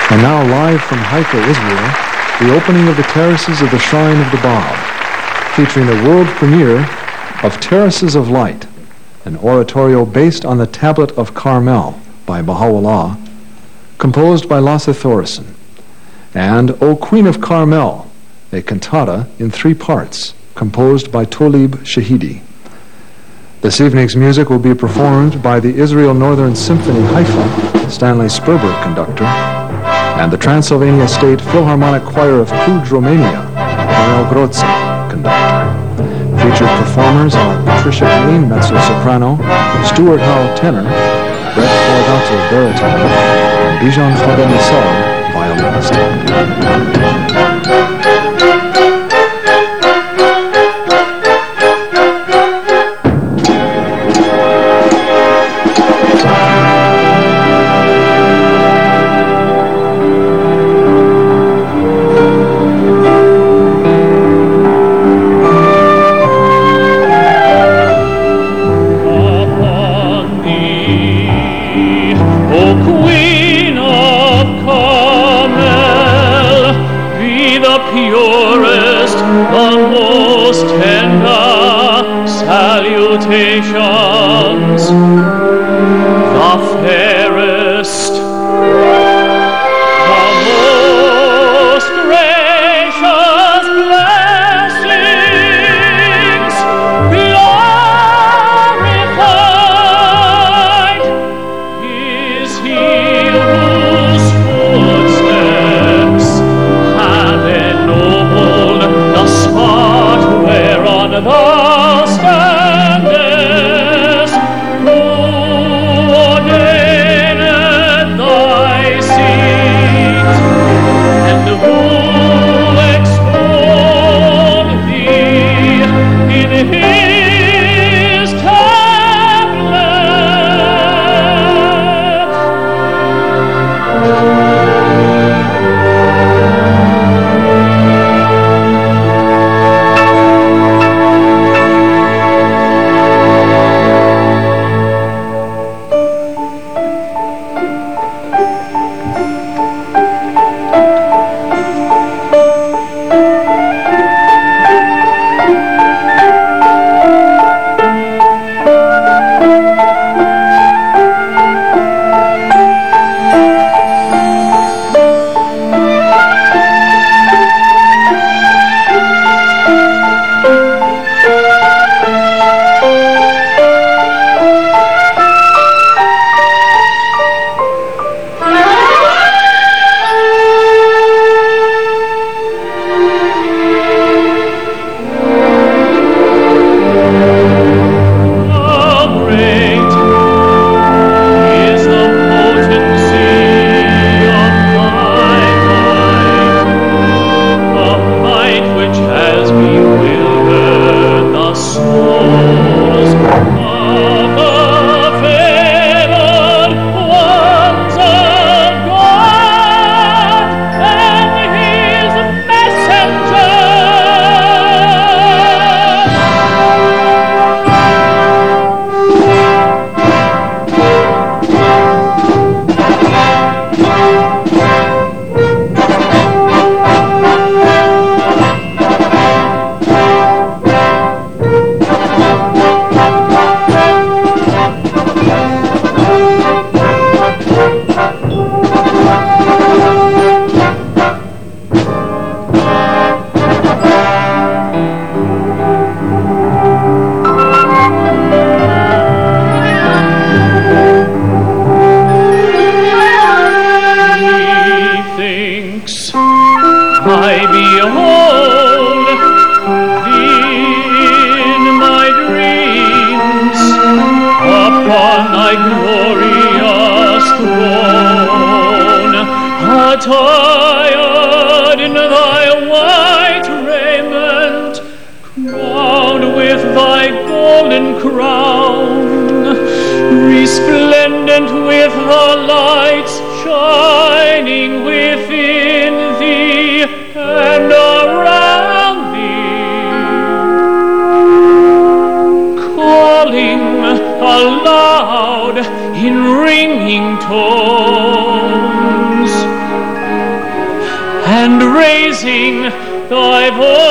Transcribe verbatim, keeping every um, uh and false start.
And now, live from Haifa, Israel, the opening of the terraces of the Shrine of the Bab, featuring the world premiere of Terraces of Light, an oratorio based on the Tablet of Carmel by Baha'u'llah, composed by Lasse Thoresen, and O Queen of Carmel, a cantata in three parts, composed by Tolib Shahidi. This evening's music will be performed by the Israel Northern Symphony Haifa, Stanley Sperber conductor, and the Transylvania State Philharmonic Choir of Cluj, Romania, Cornel Grozzi, conductor. Featured performers are Patricia Green, mezzo-soprano, Stuart Howell, tenor, Brett Forgato, baritone, and Bijan Khademissar, violinist. Attired in thy white raiment, crowned with thy golden crown, resplendent with the lights shining within thee and around thee, calling aloud in ringing tones, praising thy voice.